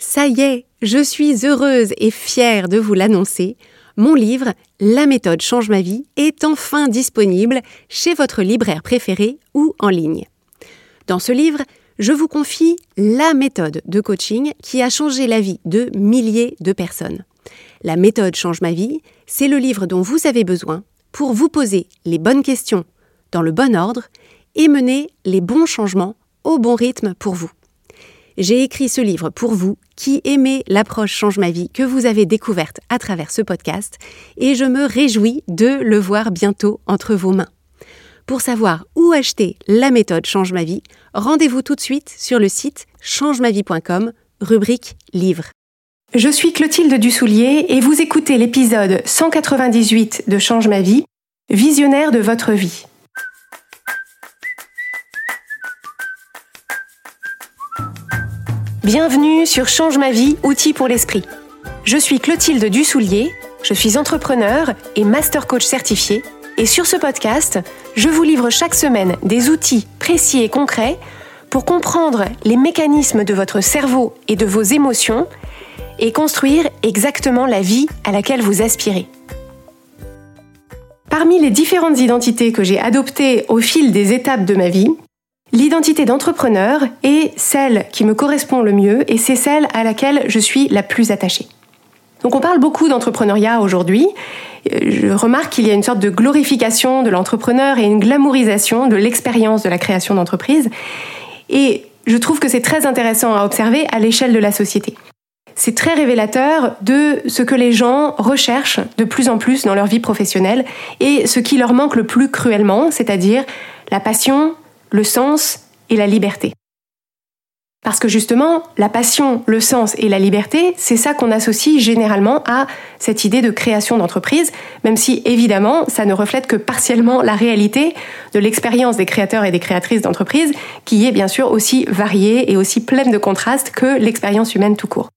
Ça y est, je suis heureuse et fière de vous l'annoncer. Mon livre « La méthode change ma vie » est enfin disponible chez votre libraire préféré ou en ligne. Dans ce livre, je vous confie la méthode de coaching qui a changé la vie de milliers de personnes. La méthode change ma vie, c'est le livre dont vous avez besoin pour vous poser les bonnes questions dans le bon ordre et mener les bons changements au bon rythme pour vous. J'ai écrit ce livre pour vous qui aimez l'approche Change ma vie que vous avez découverte à travers ce podcast et je me réjouis de le voir bientôt entre vos mains. Pour savoir où acheter la méthode Change ma vie, rendez-vous tout de suite sur le site changemavie.com, rubrique livre. Je suis Clotilde Dussoulier et vous écoutez l'épisode 198 de Change ma vie, visionnaire de votre vie. Bienvenue sur Change ma vie, outils pour l'esprit. Je suis Clotilde Dussoulier, je suis entrepreneur et master coach certifié et sur ce podcast, je vous livre chaque semaine des outils précis et concrets pour comprendre les mécanismes de votre cerveau et de vos émotions et construire exactement la vie à laquelle vous aspirez. Parmi les différentes identités que j'ai adoptées au fil des étapes de ma vie, l'identité d'entrepreneur est celle qui me correspond le mieux et c'est celle à laquelle je suis la plus attachée. Donc on parle beaucoup d'entrepreneuriat aujourd'hui. Je remarque qu'il y a une sorte de glorification de l'entrepreneur et une glamourisation de l'expérience de la création d'entreprise. Et je trouve que c'est très intéressant à observer à l'échelle de la société. C'est très révélateur de ce que les gens recherchent de plus en plus dans leur vie professionnelle et ce qui leur manque le plus cruellement, c'est-à-dire la passion, le sens et la liberté. Parce que justement, la passion, le sens et la liberté, c'est ça qu'on associe généralement à cette idée de création d'entreprise, même si évidemment, ça ne reflète que partiellement la réalité de l'expérience des créateurs et des créatrices d'entreprise, qui est bien sûr aussi variée et aussi pleine de contrastes que l'expérience humaine tout court.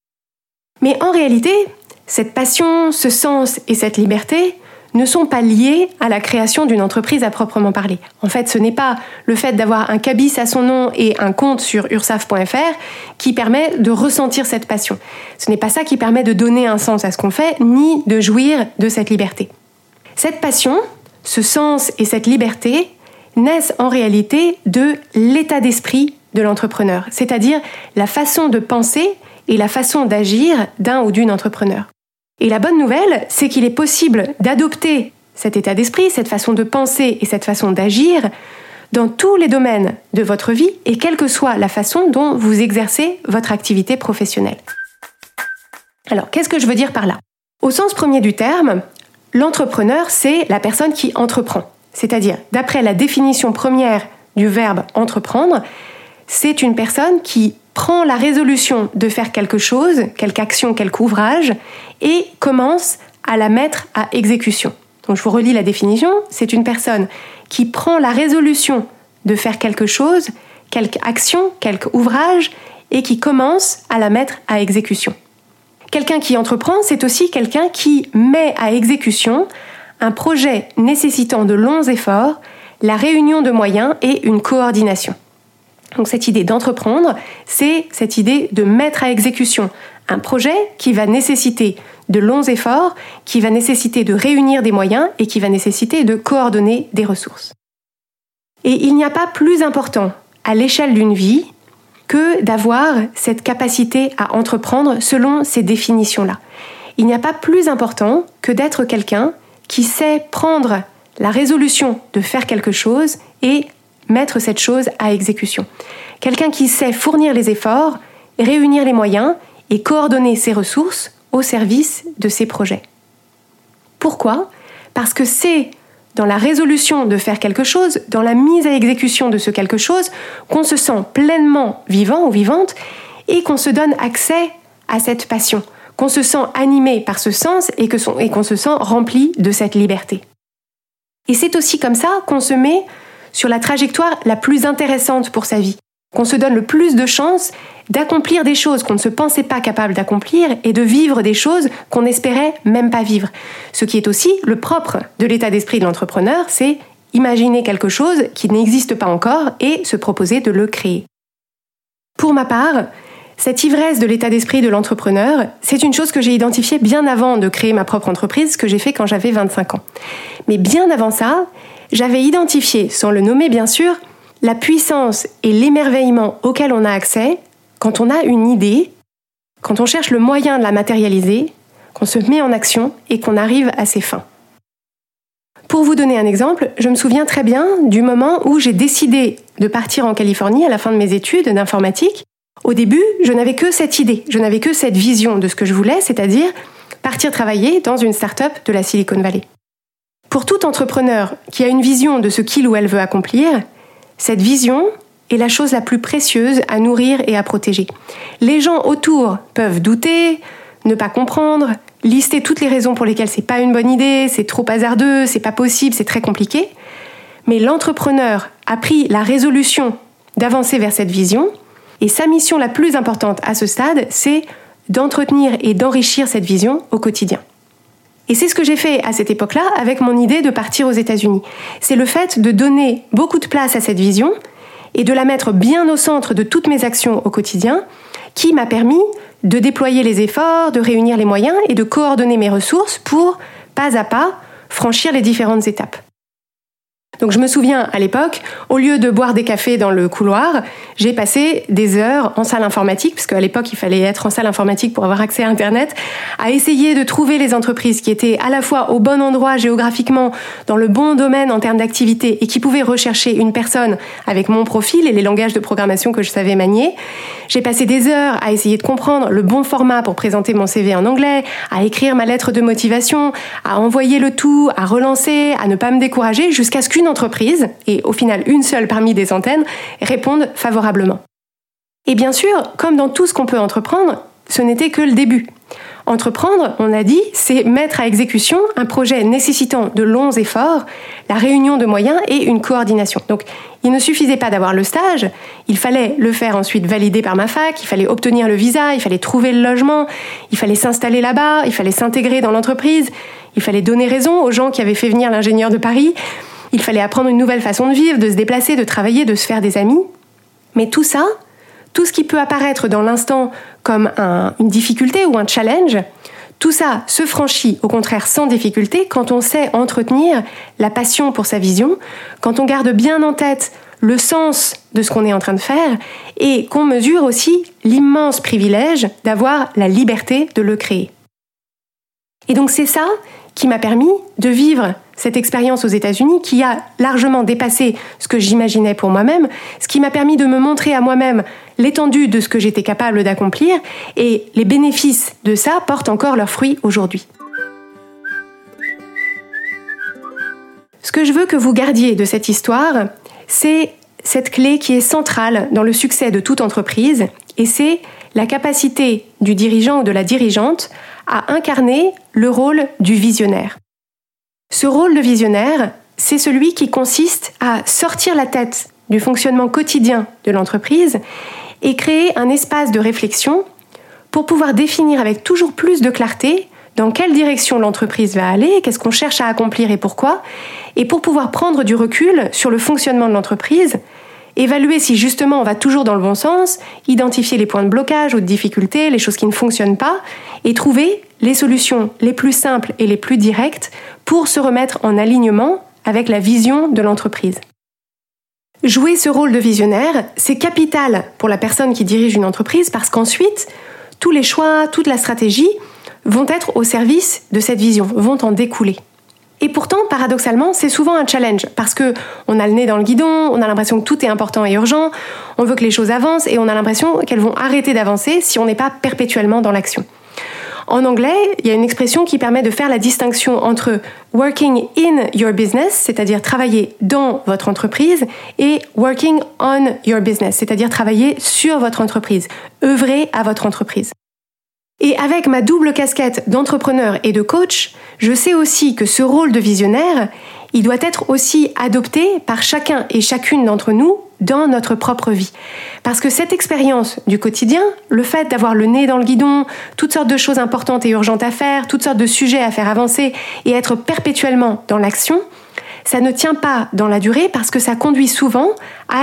Mais en réalité, cette passion, ce sens et cette liberté ne sont pas liés à la création d'une entreprise à proprement parler. En fait, ce n'est pas le fait d'avoir un cabis à son nom et un compte sur ursaf.fr qui permet de ressentir cette passion. Ce n'est pas ça qui permet de donner un sens à ce qu'on fait, ni de jouir de cette liberté. Cette passion, ce sens et cette liberté naissent en réalité de l'état d'esprit de l'entrepreneur, c'est-à-dire la façon de penser et la façon d'agir d'un ou d'une entrepreneur. Et la bonne nouvelle, c'est qu'il est possible d'adopter cet état d'esprit, cette façon de penser et cette façon d'agir dans tous les domaines de votre vie et quelle que soit la façon dont vous exercez votre activité professionnelle. Alors, qu'est-ce que je veux dire par là ? Au sens premier du terme, l'entrepreneur, c'est la personne qui entreprend. C'est-à-dire, d'après la définition première du verbe entreprendre, c'est une personne qui prend la résolution de faire quelque chose, quelque action, quelque ouvrage, et commence à la mettre à exécution. Donc je vous relis la définition, c'est une personne qui prend la résolution de faire quelque chose, quelque action, quelque ouvrage, et qui commence à la mettre à exécution. Quelqu'un qui entreprend, c'est aussi quelqu'un qui met à exécution un projet nécessitant de longs efforts, la réunion de moyens et une coordination. Donc cette idée d'entreprendre, c'est cette idée de mettre à exécution un projet qui va nécessiter de longs efforts, qui va nécessiter de réunir des moyens et qui va nécessiter de coordonner des ressources. Et il n'y a pas plus important à l'échelle d'une vie que d'avoir cette capacité à entreprendre selon ces définitions-là. Il n'y a pas plus important que d'être quelqu'un qui sait prendre la résolution de faire quelque chose et mettre cette chose à exécution. Quelqu'un qui sait fournir les efforts, réunir les moyens et coordonner ses ressources au service de ses projets. Pourquoi ? Parce que c'est dans la résolution de faire quelque chose, dans la mise à exécution de ce quelque chose, qu'on se sent pleinement vivant ou vivante et qu'on se donne accès à cette passion, qu'on se sent animé par ce sens et qu'on se sent rempli de cette liberté. Et c'est aussi comme ça qu'on se met sur la trajectoire la plus intéressante pour sa vie, qu'on se donne le plus de chances d'accomplir des choses qu'on ne se pensait pas capable d'accomplir et de vivre des choses qu'on n'espérait même pas vivre. Ce qui est aussi le propre de l'état d'esprit de l'entrepreneur, c'est imaginer quelque chose qui n'existe pas encore et se proposer de le créer. Pour ma part, Cette ivresse de l'état d'esprit de l'entrepreneur, c'est une chose que j'ai identifiée bien avant de créer ma propre entreprise, ce que j'ai fait quand j'avais 25 ans. Mais bien avant ça, j'avais identifié, sans le nommer bien sûr, la puissance et l'émerveillement auquel on a accès quand on a une idée, quand on cherche le moyen de la matérialiser, qu'on se met en action et qu'on arrive à ses fins. Pour vous donner un exemple, je me souviens très bien du moment où j'ai décidé de partir en Californie à la fin de mes études d'informatique. Au début, je n'avais que cette idée, je n'avais que cette vision de ce que je voulais, c'est-à-dire partir travailler dans une start-up de la Silicon Valley. Pour tout entrepreneur qui a une vision de ce qu'il ou elle veut accomplir, cette vision est la chose la plus précieuse à nourrir et à protéger. Les gens autour peuvent douter, ne pas comprendre, lister toutes les raisons pour lesquelles c'est pas une bonne idée, c'est trop hasardeux, c'est pas possible, c'est très compliqué. Mais l'entrepreneur a pris la résolution d'avancer vers cette vision. Et sa mission la plus importante à ce stade, c'est d'entretenir et d'enrichir cette vision au quotidien. Et c'est ce que j'ai fait à cette époque-là avec mon idée de partir aux États-Unis. C'est le fait de donner beaucoup de place à cette vision et de la mettre bien au centre de toutes mes actions au quotidien qui m'a permis de déployer les efforts, de réunir les moyens et de coordonner mes ressources pour, pas à pas, franchir les différentes étapes. Donc je me souviens, à l'époque, au lieu de boire des cafés dans le couloir, j'ai passé des heures en salle informatique, parce qu'à l'époque, il fallait être en salle informatique pour avoir accès à Internet, à essayer de trouver les entreprises qui étaient à la fois au bon endroit géographiquement, dans le bon domaine en termes d'activité, et qui pouvaient rechercher une personne avec mon profil et les langages de programmation que je savais manier. J'ai passé des heures à essayer de comprendre le bon format pour présenter mon CV en anglais, à écrire ma lettre de motivation, à envoyer le tout, à relancer, à ne pas me décourager, jusqu'à ce qu'une entreprise, et au final une seule parmi des centaines, réponde favorablement. Et bien sûr, comme dans tout ce qu'on peut entreprendre, ce n'était que le début. Entreprendre, on a dit, c'est mettre à exécution un projet nécessitant de longs efforts, la réunion de moyens et une coordination. Donc, il ne suffisait pas d'avoir le stage, il fallait le faire ensuite valider par ma fac, il fallait obtenir le visa, il fallait trouver le logement, il fallait s'installer là-bas, il fallait s'intégrer dans l'entreprise, il fallait donner raison aux gens qui avaient fait venir l'ingénieur de Paris, il fallait apprendre une nouvelle façon de vivre, de se déplacer, de travailler, de se faire des amis. Mais tout ça, tout ce qui peut apparaître dans l'instant comme une difficulté ou un challenge, tout ça se franchit au contraire sans difficulté quand on sait entretenir la passion pour sa vision, quand on garde bien en tête le sens de ce qu'on est en train de faire et qu'on mesure aussi l'immense privilège d'avoir la liberté de le créer. Et donc c'est ça qui m'a permis de vivre cette expérience aux États-Unis qui a largement dépassé ce que j'imaginais pour moi-même, ce qui m'a permis de me montrer à moi-même l'étendue de ce que j'étais capable d'accomplir et les bénéfices de ça portent encore leurs fruits aujourd'hui. Ce que je veux que vous gardiez de cette histoire, c'est cette clé qui est centrale dans le succès de toute entreprise et c'est la capacité du dirigeant ou de la dirigeante à incarner le rôle du visionnaire. Ce rôle de visionnaire, c'est celui qui consiste à sortir la tête du fonctionnement quotidien de l'entreprise et créer un espace de réflexion pour pouvoir définir avec toujours plus de clarté dans quelle direction l'entreprise va aller, qu'est-ce qu'on cherche à accomplir et pourquoi, et pour pouvoir prendre du recul sur le fonctionnement de l'entreprise, évaluer si justement on va toujours dans le bon sens, identifier les points de blocage ou de difficulté, les choses qui ne fonctionnent pas, et trouver les solutions les plus simples et les plus directes pour se remettre en alignement avec la vision de l'entreprise. Jouer ce rôle de visionnaire, c'est capital pour la personne qui dirige une entreprise parce qu'ensuite, tous les choix, toute la stratégie vont être au service de cette vision, vont en découler. Et pourtant, paradoxalement, c'est souvent un challenge parce que on a le nez dans le guidon, on a l'impression que tout est important et urgent, on veut que les choses avancent et on a l'impression qu'elles vont arrêter d'avancer si on n'est pas perpétuellement dans l'action. En anglais, il y a une expression qui permet de faire la distinction entre working in your business, c'est-à-dire travailler dans votre entreprise, et working on your business, c'est-à-dire travailler sur votre entreprise, œuvrer à votre entreprise. Et avec ma double casquette d'entrepreneur et de coach, je sais aussi que ce rôle de visionnaire, il doit être aussi adopté par chacun et chacune d'entre nous dans notre propre vie. Parce que cette expérience du quotidien, le fait d'avoir le nez dans le guidon, toutes sortes de choses importantes et urgentes à faire, toutes sortes de sujets à faire avancer et être perpétuellement dans l'action, ça ne tient pas dans la durée parce que ça conduit souvent à être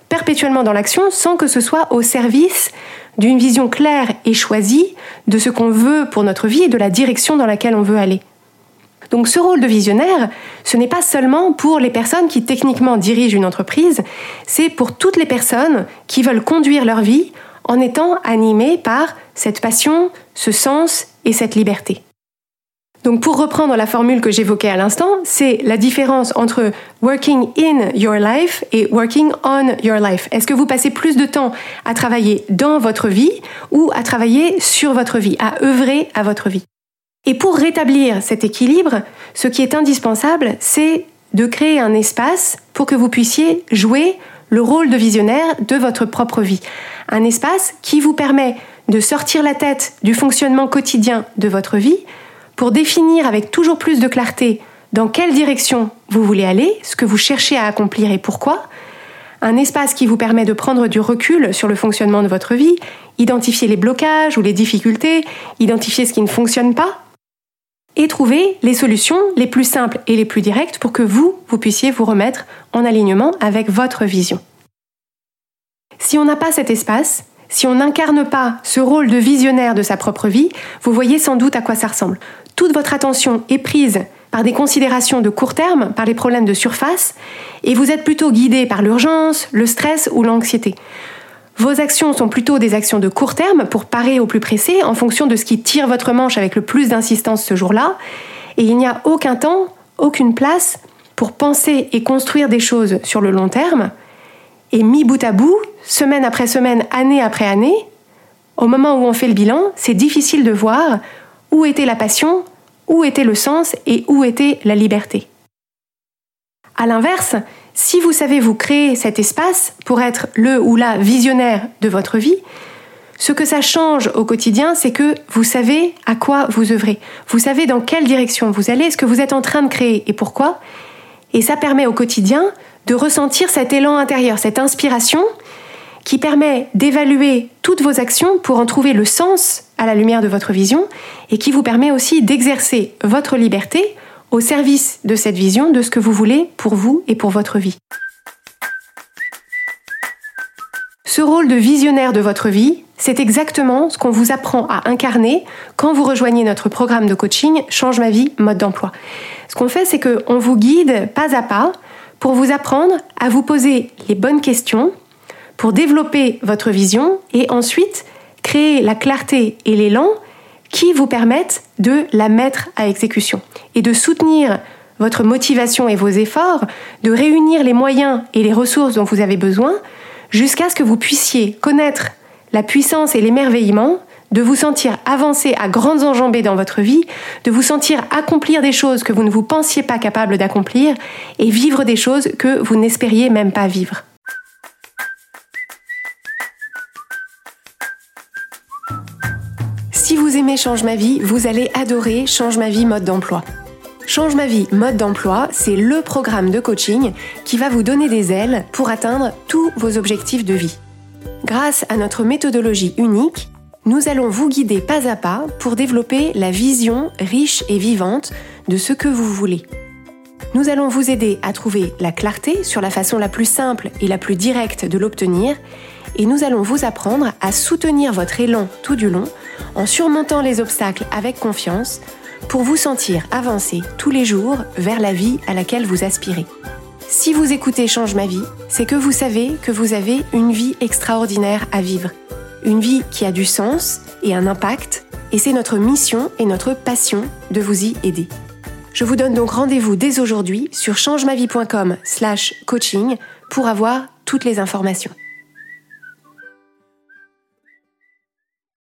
perpétuellement dans l'action sans que ce soit au service d'une vision claire et choisie de ce qu'on veut pour notre vie et de la direction dans laquelle on veut aller. Donc ce rôle de visionnaire, ce n'est pas seulement pour les personnes qui techniquement dirigent une entreprise, c'est pour toutes les personnes qui veulent conduire leur vie en étant animées par cette passion, ce sens et cette liberté. Donc pour reprendre la formule que j'évoquais à l'instant, c'est la différence entre working in your life et working on your life. Est-ce que vous passez plus de temps à travailler dans votre vie ou à travailler sur votre vie, à œuvrer à votre vie? Et pour rétablir cet équilibre, ce qui est indispensable, c'est de créer un espace pour que vous puissiez jouer le rôle de visionnaire de votre propre vie. Un espace qui vous permet de sortir la tête du fonctionnement quotidien de votre vie pour définir avec toujours plus de clarté dans quelle direction vous voulez aller, ce que vous cherchez à accomplir et pourquoi. Un espace qui vous permet de prendre du recul sur le fonctionnement de votre vie, identifier les blocages ou les difficultés, identifier ce qui ne fonctionne pas, et trouver les solutions les plus simples et les plus directes pour que vous puissiez vous remettre en alignement avec votre vision. Si on n'a pas cet espace, si on n'incarne pas ce rôle de visionnaire de sa propre vie, vous voyez sans doute à quoi ça ressemble. Toute votre attention est prise par des considérations de court terme, par les problèmes de surface, et vous êtes plutôt guidé par l'urgence, le stress ou l'anxiété. Vos actions sont plutôt des actions de court terme pour parer au plus pressé en fonction de ce qui tire votre manche avec le plus d'insistance ce jour-là, et il n'y a aucun temps, aucune place pour penser et construire des choses sur le long terme, et mis bout à bout, semaine après semaine, année après année, au moment où on fait le bilan, c'est difficile de voir où était la passion, où était le sens et où était la liberté. À l'inverse, si vous savez vous créer cet espace pour être le ou la visionnaire de votre vie, ce que ça change au quotidien, c'est que vous savez à quoi vous œuvrez. Vous savez dans quelle direction vous allez, ce que vous êtes en train de créer et pourquoi. Et ça permet au quotidien de ressentir cet élan intérieur, cette inspiration qui permet d'évaluer toutes vos actions pour en trouver le sens à la lumière de votre vision et qui vous permet aussi d'exercer votre liberté au service de cette vision, de ce que vous voulez pour vous et pour votre vie. Ce rôle de visionnaire de votre vie, c'est exactement ce qu'on vous apprend à incarner quand vous rejoignez notre programme de coaching Change ma vie, mode d'emploi. Ce qu'on fait, c'est qu'on vous guide pas à pas pour vous apprendre à vous poser les bonnes questions, pour développer votre vision et ensuite créer la clarté et l'élan qui vous permettent de la mettre à exécution et de soutenir votre motivation et vos efforts, de réunir les moyens et les ressources dont vous avez besoin jusqu'à ce que vous puissiez connaître la puissance et l'émerveillement, de vous sentir avancer à grandes enjambées dans votre vie, de vous sentir accomplir des choses que vous ne vous pensiez pas capable d'accomplir et vivre des choses que vous n'espériez même pas vivre. Si vous aimez Change ma vie, vous allez adorer Change ma vie mode d'emploi. Change ma vie mode d'emploi, c'est le programme de coaching qui va vous donner des ailes pour atteindre tous vos objectifs de vie. Grâce à notre méthodologie unique, nous allons vous guider pas à pas pour développer la vision riche et vivante de ce que vous voulez. Nous allons vous aider à trouver la clarté sur la façon la plus simple et la plus directe de l'obtenir et nous allons vous apprendre à soutenir votre élan tout du long en surmontant les obstacles avec confiance pour vous sentir avancer tous les jours vers la vie à laquelle vous aspirez. Si vous écoutez Change ma vie, c'est que vous savez que vous avez une vie extraordinaire à vivre. Une vie qui a du sens et un impact, et c'est notre mission et notre passion de vous y aider. Je vous donne donc rendez-vous dès aujourd'hui sur changemavie.com/coaching pour avoir toutes les informations.